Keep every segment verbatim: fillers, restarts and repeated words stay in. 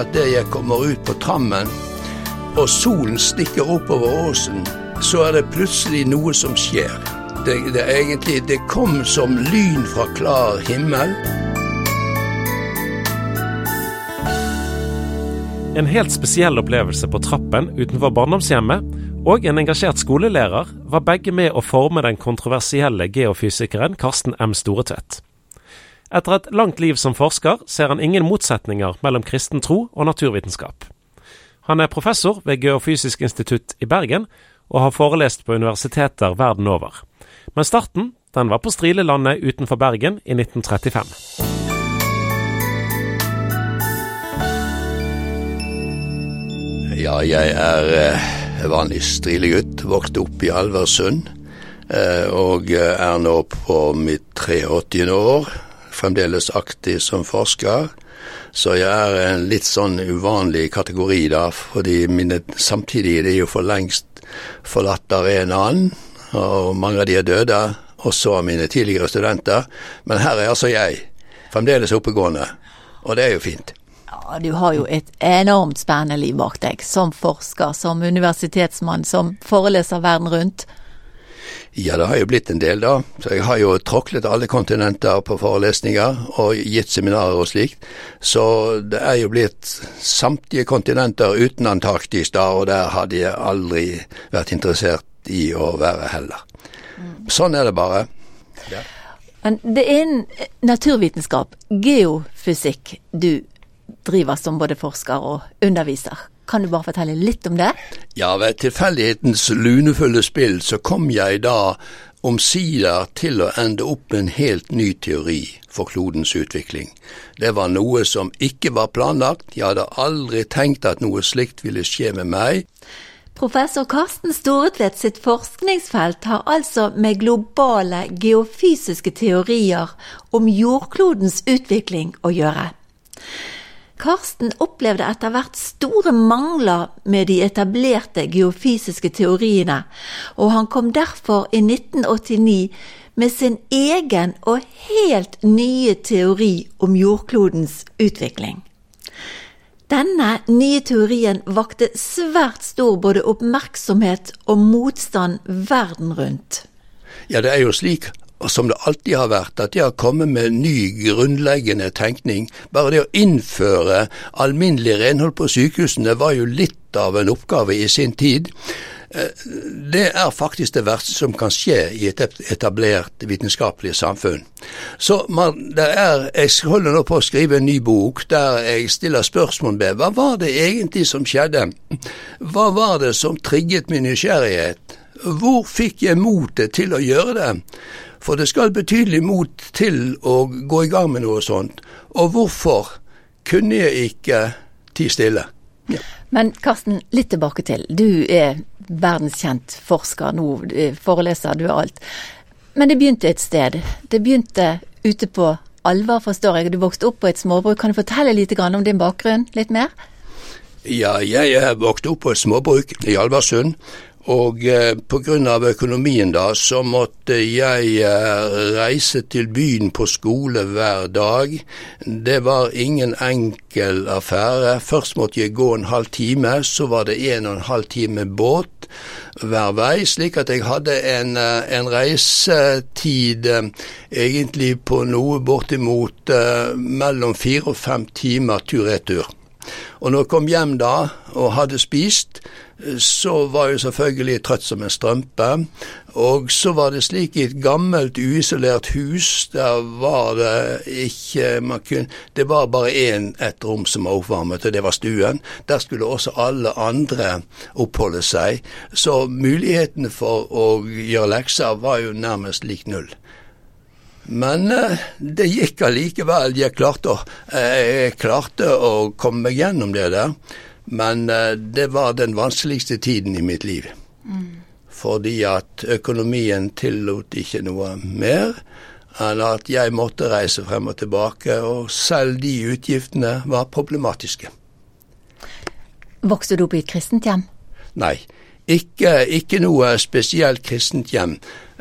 akkurat det jeg kommer ut på trammen, og solen stikker oppover åsen, så er det plutselig noe som skjer. Det, det, er egentlig, det kom som lyn fra klar himmel. En helt spesiell opplevelse på trappen utenfor barndomshjemmet, og en engasjert skolelærer var begge med å forme den kontroversielle geofysikeren Karsten M. Storetvedt. Etter et langt liv som forsker ser han ingen motsetninger mellom kristen tro og naturvitenskap. Han er professor ved Geofysisk institutt i Bergen og har forelest på universiteter verden over. Men starten, den var på Strilelandet utenfor Bergen i nitten trettifem. Ja, jeg er eh, vanlig strilegutt, vokste opp i Alversund, eh, og er nå på mitt treogåttiende år, fremdeles aktiv som forsker. Så jeg er en litt sånn uvanlig kategori da, fordi mine samtidig er jo for lengst forlatt av en annen, og mange av de er døde, og så mine tidligere studenter. Men her er altså jeg, fremdeles oppegående, og det er jo fint. Ja, du har jo et enormt spennende liv bak deg, som forsker, som universitetsmann, som foreleser verden rundt. Ja, det har jo blitt en del da. Så jeg har jo tråklet alle kontinenter på forelesninger og gitt seminarer og slikt. Så det er jo blitt samtlige kontinenter uten Antarktis da, og der hadde jeg aldri vært interessert i å være heller. Sånn er det bare. Ja. Men det er en naturvitenskap, geofysikk, du driver som både forsker og underviser. Kan du bare fortelle litt om det? Ja, ved tilfeldighetens lunefulle spill så kom jeg da omsider til å ende opp med en helt ny teori for klodens utvikling. Det var noe som ikke var planlagt. Jeg hadde aldri tenkt at noe slikt ville skje med meg. Professor Karsten Storetvedt sitt forskningsfelt har altså med globale geofysiske teorier om jordklodens utvikling å gjøre. Karsten opplevde etter hvert store mangler med de etablerte geofysiske teoriene, og han kom derfor i nitten åttini med sin egen og helt nye teori om jordklodens utvikling. Denne nye teorien vakte svært stor både oppmerksomhet og motstand verden rundt. Ja, det er jo slik som det alltid har vært, at det har kommet med ny grunnleggende tenkning. Bare det å innføre alminnelig renhold på sykehusene var jo litt av en oppgave i sin tid. Det er faktisk det verste som kan skje i et etablert vitenskapelig samfunn. Så man, det er, jeg holder nå på å skrive en ny bok der jeg stiller spørsmål med, hva var det egentlig som skjedde? Hva var det som trigget min nysgjerrighet? Hvor fikk jeg motet til å gjøre det? For det skal betydelig mot til å gå i gang med noe sånt. Og hvorfor kunne jeg ikke tie stille? Ja. Men Karsten, litt tilbake til. Du er verdenskjent forsker nå, foreleser, du er alt. Men det begynte et sted. Det begynte ute på Alver, forstår jeg. Du vokste opp på et småbruk. Kan du fortelle litt om din bakgrunn? Litt mer? Ja, jeg er vokst opp på et småbruk i Alversund. Og eh, på grunn av økonomien da, så måtte jeg eh, reise til byen på skole hver dag. Det var ingen enkel affære. Først måtte jeg gå en halv time, så var det en og en halv time båt hver vei, slik at jeg hadde en, en reisetid eh, egentlig på noe bortimot eh, mellom fire og fem timer tur-retur. Og når jeg kom hjem da og hadde spist, så var jeg selvfølgelig trøtt som en strømpe, og så var det slik i et gammelt uisolert hus, der var det ikke, man kunne, det var bare en, et rom som var oppvarmet, og det var stuen. Der skulle også alle andre oppholde seg, så mulighetene for å gjøre lekser var jo nærmest lik null. Men eh, det gikk allikevel, jeg klarte, eh, jeg klarte å komme meg gjennom det der. Men uh, det var den vanskeligste tiden i mitt liv. Mm. Fordi at økonomien tillot ikke noe mer enn at jeg måtte reise frem og tilbake, og selv de utgiftene var problematiske. Vokste du opp i et kristent hjem? Nei, ikke, ikke noe spesielt kristent hjem.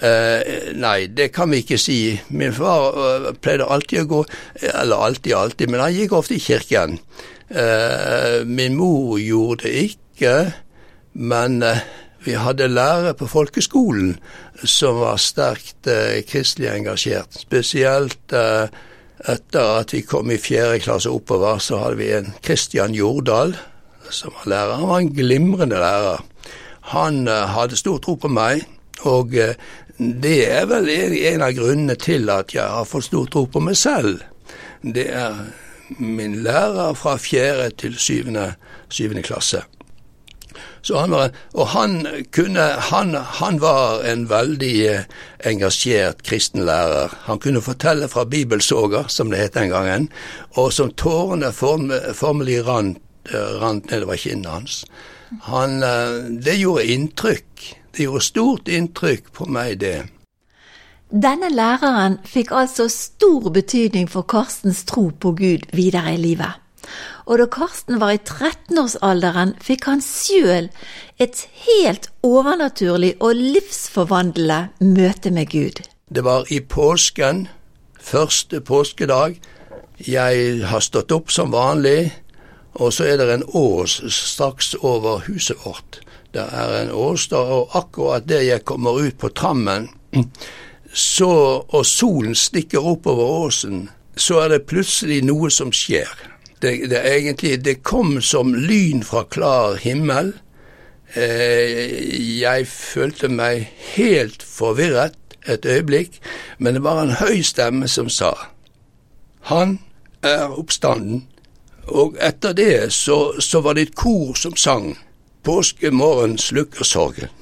Eh, nei, det kan vi ikke si. Min far uh, pleide alltid å gå, eller alltid, alltid, men han gikk ofte i kirken. Eh, min mor gjorde det ikke, men uh, vi hadde lærere på folkeskolen som var sterkt uh, kristelig engasjert. Spesielt uh, etter at vi kom i fjerde klasse oppover, så hadde vi en Kristian Jordal som var lærer. Han var en glimrende lærer. Han uh, hadde stor tro på meg, og uh, det er vel en av grunnene til at jeg har fått stor tro på meg selv. Det er min lærer fra fjerde til syvende, syvende klasse. Så han var, og han kunne, han, han var en veldig eh, engasjert kristen lærer. Han kunne fortelle fra bibelsoger, som det het den gangen, og som tårene form, formelig rant, rant nedover kinnet hans. Han, det gjorde inntrykk. Det gjorde stort inntrykk på meg, det. Denne læreren fikk altså stor betydning for Karstens tro på Gud videre i livet. Og da Karsten var i trettenårsalderen, fikk han selv et helt overnaturlig og livsforvandlende møte med Gud. Det var i påsken, første påskedag. Jeg har stått opp som vanlig, og så er det en ås straks over huset vårt. Det er en ås da, og akkurat det jeg kommer ut på trammen, så, og solen stikker opp over åsen, så er det plutselig noe som skjer. Det, det, egentlig, det kom som lyn fra klar himmel. Eh, jeg følte meg helt forvirret et øyeblikk, men det var en høy stemme som sa, «Han er oppstanden». Og etter det så, så var det et kor som sang, «Påskemorgen slukker sorgen».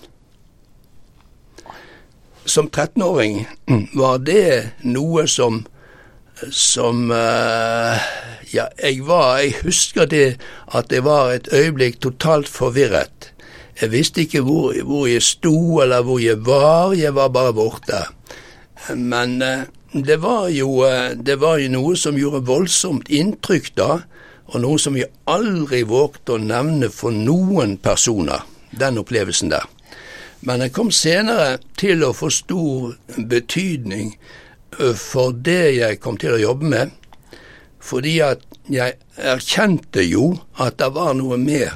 Som trettenåring var det noe som, som uh, ja, jeg var, jeg husker det at det var et øyeblikk totalt forvirret. Jeg visste ikke hvor, hvor jeg sto eller hvor jeg var, jeg var bare borte. Men uh, det var jo, uh, det var jo noe som gjorde voldsomt inntrykk da, og noe som vi aldri vågte å nevne for noen personer, den opplevelsen der. Men jeg kom senere til å få stor betydning for det jeg kom til å jobbe med, fordi at jeg erkjente jo at det var noe mer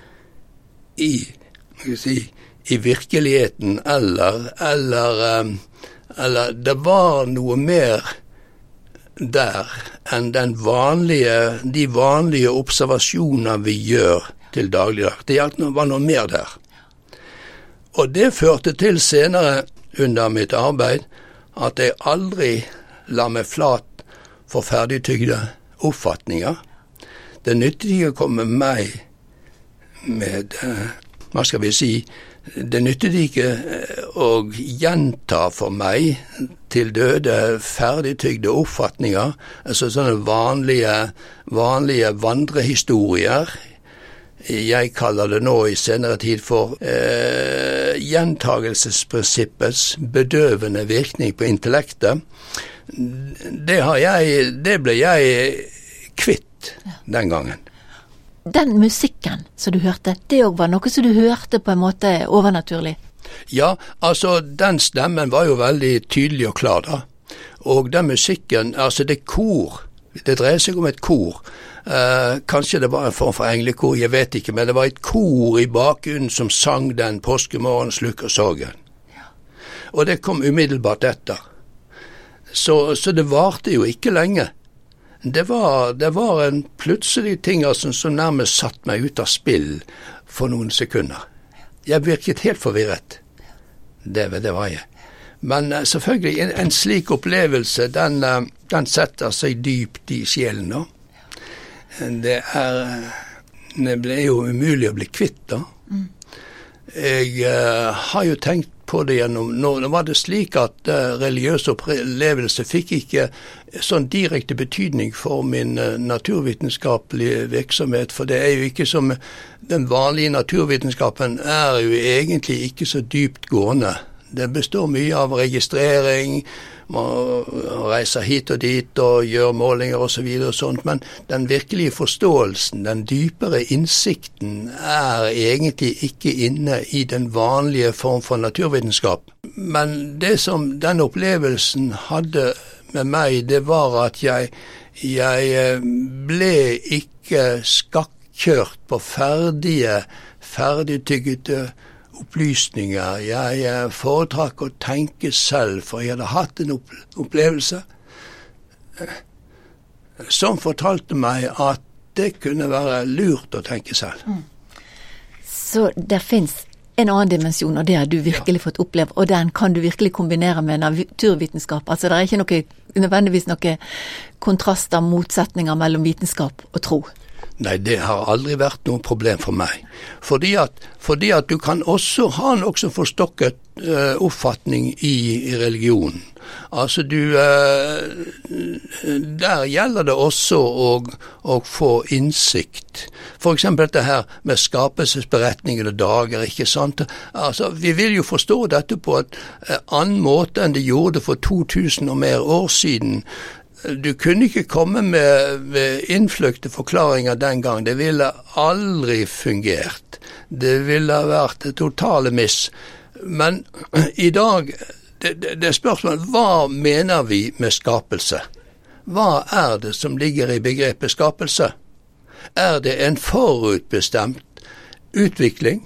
i, skal jeg si, i virkeligheten, eller, eller, eller det var noe mer der enn den vanlige, de vanlige observasjoner vi gjør til dagligdag. Det var noe mer der. Og det førte til senere under mitt arbeid at jeg aldri la meg flat for ferdigtygde oppfatninger. Det nyttet ikke å komme meg med, hva skal vi si, det nyttet ikke å gjenta for meg til døde ferdigtygde oppfatninger, altså sånne vanlige, vanlige vandrehistorier. Jeg kaller det nå i senere tid for eh, gjentagelsesprinsippets bedøvende virkning på intellektet. Det, har jeg, det ble jeg kvitt den gangen. Den musikken som du hørte, det var noe som du hørte på en måte overnaturlig? Ja, altså den stemmen var jo veldig tydelig og klar da. Og den musikken, altså det kor, det dreier seg om et kor. Eh, kanskje det var en form for englekor, jeg vet ikke, men det var et kor i bakgrunnen som sang den påskemorgen slukker sorgen. Ja. Og det kom umiddelbart etter. Så, så det varte jo ikke lenge. Det var, det var en plutselig ting altså, som nærmest satt meg ut av spill for noen sekunder. Jeg virket helt forvirret. Det, det var jeg. Men uh, selvfølgelig, en, en slik opplevelse, den, uh, den setter seg dypt i sjelen da. Det er, det ble jo umulig å bli kvitt da. Mm. Jeg uh, har jo tenkt på det gjennom, nå var det slik at uh, religiøs opplevelse fikk ikke sånn direkte betydning for min uh, naturvitenskapelige virksomhet, for det er jo ikke som, den vanlige naturvitenskapen er jo egentlig ikke så dypt gående. Det består mye av registrering, man reiser hit og dit og gjør målinger og så videre og sånt, men den virkelige forståelsen, den dypere innsikten er egentlig ikke inne i den vanlige form for naturvitenskap. men det som den opplevelsen hadde med meg, det var at jeg, jeg ble ikke skakkjørt på ferdige, ferdigtyggete opplysninger. Jeg foretrakk å tenke selv, for jeg hadde hatt en opplevelse som fortalte meg at det kunne være lurt å tenke selv. Mm. Så det finnes en annen dimensjon, og det har du virkelig ja. fått oppleve, og den kan du virkelig kombinere med naturvitenskap. Altså det er ikke noe, nødvendigvis noen kontraster, motsetninger mellom vitenskap og tro. Nei, det har aldri vært noe problem for meg. Fordi at, fordi at du kan også ha en også forstokket uh, oppfatning i, i religionen. Altså du, uh, der gjelder det også å, å få innsikt. For eksempel dette her med skapelsesberetningen og dager, ikke sant? Altså, vi vil jo forstå dette på en uh, annen måte enn det gjorde for to tusen og mer år siden. Du kunne ikke komme med, med innfløkte forklaringer den gang. Det ville aldri fungert. Det ville vært et totale miss. Men i dag, det, det, det er spørsmålet, hva mener vi med skapelse? Hva er det som ligger i begrepet skapelse? Er det en forutbestemt utvikling?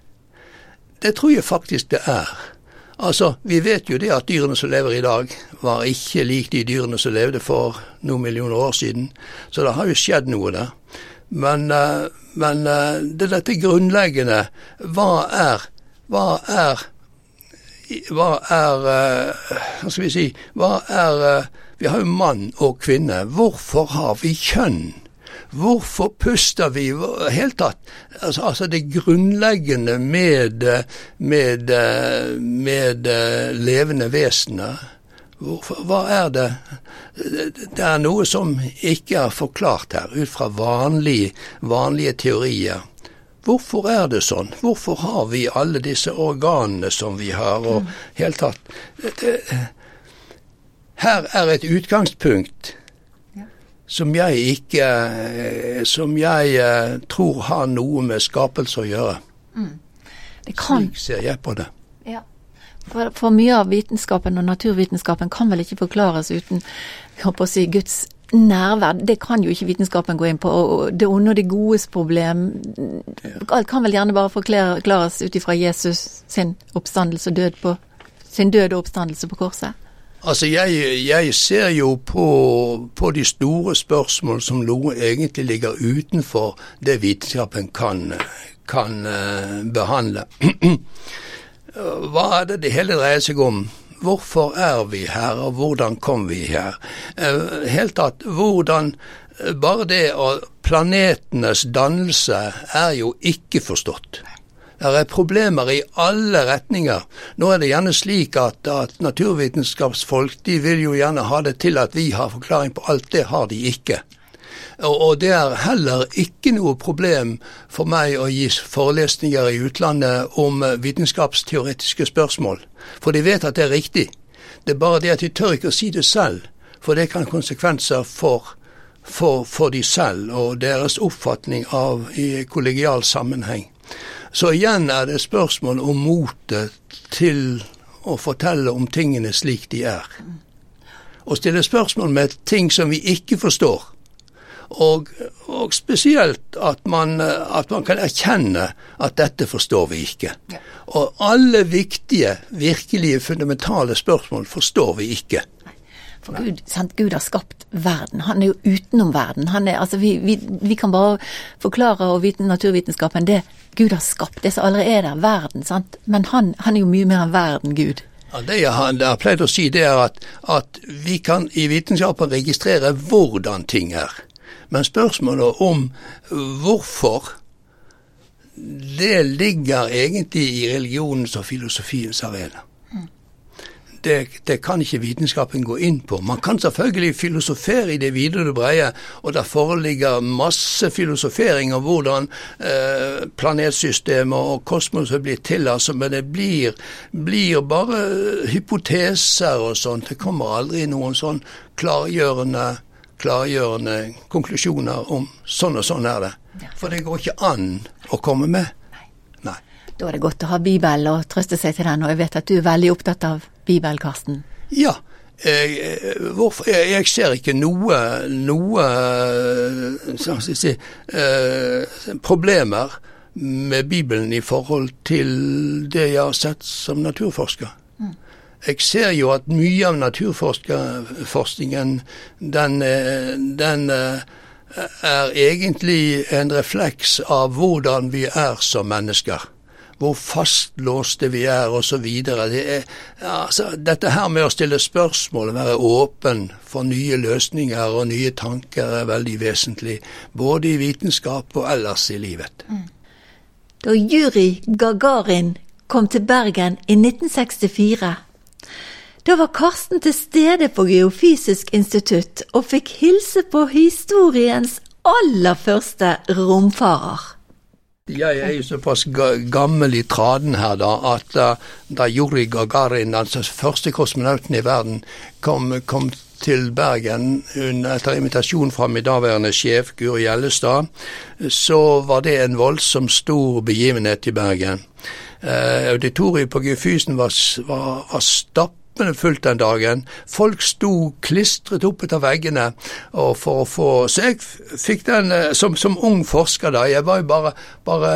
Det tror jeg faktisk det er. Altså, vi vet jo det at dyrene som lever i dag var ikke lik de dyrene som levde for noen millioner år siden. Så det har jo skjedd noe der. Men, uh, men uh, det dette grunnleggende, hva er, hva er, hva er, uh, hva skal vi si, hva er, uh, vi har jo mann og kvinne. Hvorfor har vi kjønn? Hvorfor puster vi? Helt tatt, altså, altså det grunnleggende med, med, med levende vesener. Hvorfor, hva er det? Det er noe som ikke er forklart her, ut fra vanlige, vanlige teorier. Hvorfor er det sånn? Hvorfor har vi alle disse organene som vi har? Og helt tatt, det, her er et utgangspunkt som jeg ikke, som jeg uh, tror har noe med skapelse å gjøre. Mm. Det kan... Slik ser jeg på det. Ja. For, for mye av vitenskapen og naturvitenskapen kan vel ikke forklares uten, jeg håper å si, Guds nærvær. Det kan jo ikke vitenskapen gå inn på. Og det onde og det godes problem, ja. Alt kan vel gjerne bare forklares ut ifra Jesus sin oppstandelse og død på, sin død og oppstandelse på korset. Altså, jeg, jeg ser jo på, på de store spørsmål som noe egentlig ligger utenfor det vitenskapen kan, kan uh, behandle. Hva er det det hele dreier seg om? Hvorfor er vi her, og hvordan kom vi her? Uh, helt tatt, hvordan, uh, bare det at planetenes dannelse er jo ikke forstått. Det er problemer i alle retninger. Nå er det gjerne slik at, at naturvitenskapsfolk, de vil jo gjerne ha det til at vi har forklaring på alt. Det har de ikke. Og, og det er heller ikke noe problem for meg å gi forelesninger i utlandet om vitenskapsteoretiske spørsmål. For de vet at det er riktig. Det er bare det at de tør ikke å si det selv, for det kan ha konsekvenser for, for, for de selv og deres oppfatning av i kollegial sammenheng. Så igjen er det spørsmål om motet til å fortelle om tingene slik de er. Og stille spørsmål med ting som vi ikke forstår. Og, og spesielt at man, at man kan erkjenne at dette forstår vi ikke. Og alle viktige, virkelige, fundamentale spørsmål forstår vi ikke. For Gud, sant? Gud har skapt verden. Han er jo utenom verden. Han er, altså, vi, vi, vi kan bare forklare og vite naturvitenskapen det Gud har skapt, det som allerede er der, verden, sant? Men han, han er jo mye mer enn verden, Gud. Ja, det jeg har, det jeg har pleid å si, det er at, at vi kan i vitenskapen registrere hvordan ting er. Men spørsmålet om hvorfor, det ligger egentlig i religionens og filosofiens arena. Det, det kan ikke vitenskapen gå inn på. Man kan selvfølgelig filosofere i det videre det breie, og der foreligger masse filosofering om hvordan eh, planetsystemer og kosmos blir til, altså, men det blir, blir bare hypoteser og sånt. Det kommer aldri noen sånn klargjørende, klargjørende konklusjoner om sånn og sånn er det. For det går ikke an å komme med. Nei. Da er det godt å ha Bibel og trøste seg til den, og jeg vet at du er veldig opptatt av Bibel, Karsten. Ja, jeg, hvorfor, jeg, jeg ser ikke noe, noe sånn skal jeg si, eh, problemer med Bibelen i forhold til det jeg har sett som naturforsker. Mm. Jeg ser jo at mye av naturforskningen, den, den er egentlig en refleks av hvordan vi er som mennesker. Hvor fastlåste vi er, og så videre. Det er, altså, dette her med å stille spørsmål, være åpen for nye løsninger og nye tanker er veldig vesentlig, både i vitenskap og ellers i livet. Mm. Da Yuri Gagarin kom til Bergen i nitten sekstifire, da var Karsten til stede på Geofysisk institutt og fikk hilse på historiens aller første romfarer. Jeg er jo såpass gammel i traden her da, at da, da Yuri Gagarin, altså første kosmonauten i verden, kom, kom til Bergen etter invitasjon fra min daværende sjef, Guri Gjellestad, så var det en voldsom stor begivenhet i Bergen. Eh, auditoriet på Geofysen var, var, var stappet fullt den dagen. Folk sto klistret opp etter veggene og for å få, så jeg fikk den som, som ung forsker da, jeg var jo bare, bare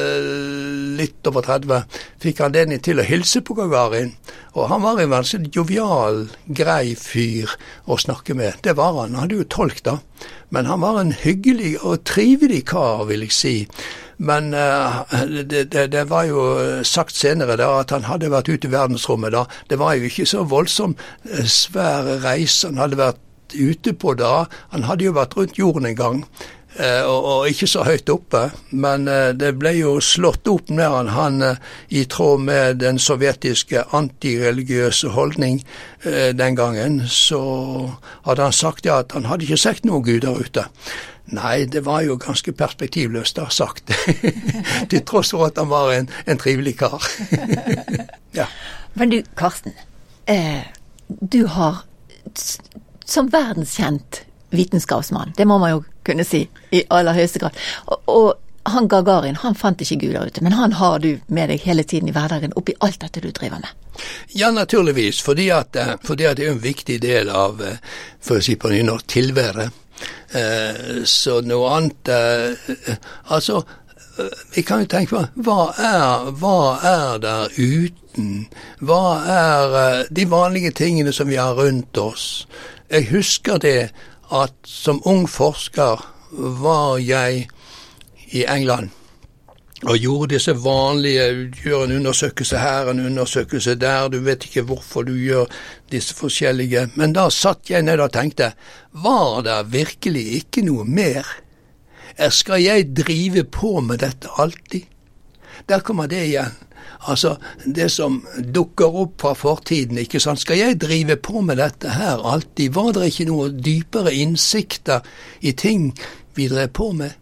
litt over tretti, fikk anledning til å hilse på Gagarin, og han var en veldig jovial, grei fyr å snakke med. Det var han, han hadde jo tolk da, men han var en hyggelig og trivelig kar, vil jeg si. Men uh, det, det, det var jo sagt senere da, at han hadde vært ute i verdensrommet da. Det var jo ikke så voldsom uh, svær reise han hadde vært ute på da. Han hadde jo vært rundt jorden en gang, uh, og, og ikke så høyt oppe. Men uh, det ble jo slått opp med han, han uh, i tråd med den sovjetiske antireligiøse holdning uh, den gangen. Så hadde han sagt ja, at han hadde ikke sett noen guder ute. Nei, det var jo ganske perspektivløst da sagt, til tross for at han var en, en trivelig kar. Ja. Men du, Karsten, eh, du har som verdenskjent vitenskapsmann, det må man jo kunne si, i aller høyeste grad, og, og han Gagarin, han fant ikke guder ute, men han har du med deg hele tiden i hverdagen, oppi alt dette du driver med. Ja, naturligvis, fordi at, fordi at det er en viktig del av, for å si på nynorsk, tilværet. Eh, så noe annet eh, altså eh, vi kan jo tenke på hva er, hva er der uten hva er eh, de vanlige tingene som vi har rundt oss. Jeg husker det at som ung forsker var jeg i England og gjorde disse vanlige, gjør en undersøkelse her, en undersøkelse der, du vet ikke hvorfor du gjør disse forskjellige, men da satt jeg ned og tenkte, var det virkelig ikke noe mer? Skal jeg drive på med dette alltid? Der kommer det igjen. Altså, det som dukker opp fra fortiden, ikke sant? Skal jeg drive på med dette her alltid? Var det ikke noe dypere innsikter i ting vi drev på med?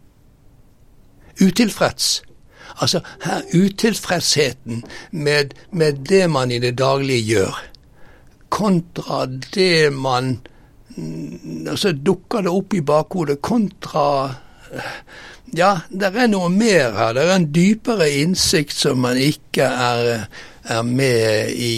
Utilfreds. Altså, her utilfredsheten med, med det man i det daglige gjør, kontra det man, altså dukker det opp i bakhodet, kontra, ja, det er noe mer her, det er en dypere innsikt som man ikke er, er med i,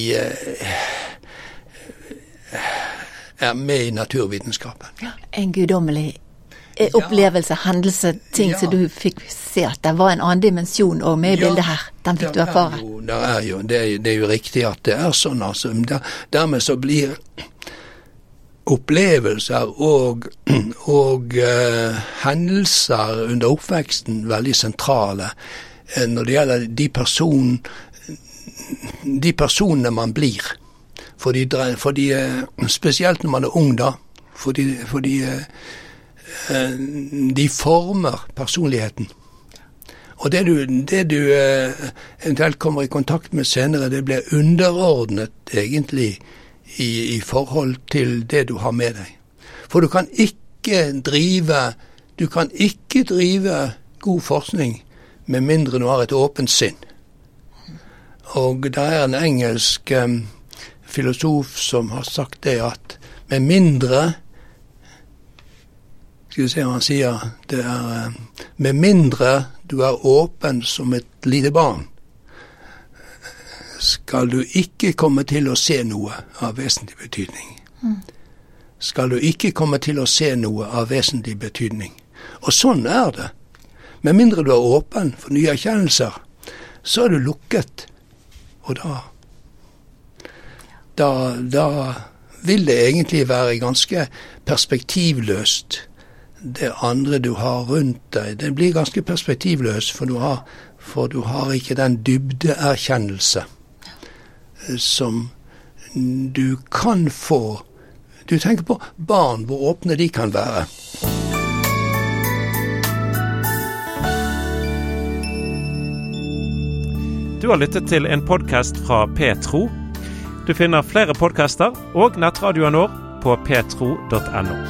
er med i naturvitenskapen. Ja, en gudommelig opplevelse, hendelse, ting ja. Som du fikk se at det var en annen dimensjon og med i ja, bildet her. Den fikk du erfare. Jo, det er jo, det er, det er jo riktig at det er sånn, altså. Der, dermed så blir opplevelser og, og uh, hendelser under oppveksten veldig sentrale uh, når det gjelder de, person, de personene man blir. Fordi, fordi uh, spesielt når man er ung da, fordi, fordi uh, de former personligheten. Og det du, det du eh, eventuelt kommer i kontakt med senere, det blir underordnet egentlig i, i forhold til det du har med deg. For du kan ikke drive, du kan ikke drive god forskning med mindre du har et åpent sinn. Og det er en engelsk eh, filosof som har sagt det at med mindre skal vi se hva han sier, det er med mindre du er åpen som et lite barn, skal du ikke komme til å se noe av vesentlig betydning. Mm. Skal du ikke komme til å se noe av vesentlig betydning. Og sånn er det. Med mindre du er åpen for nye erkjennelser, så er du lukket. Og da, da, da vil det egentlig være ganske perspektivløst. Det andre du har rundt deg, det blir ganske perspektivløst, for du har, for du har ikke den dybdeerkjennelse som du kan få. Du tenker på barn, hvor åpne de kan være. Du har lyttet til en podcast fra Petro. Du finner flere podcaster og nettradioen vår på petro punktum no.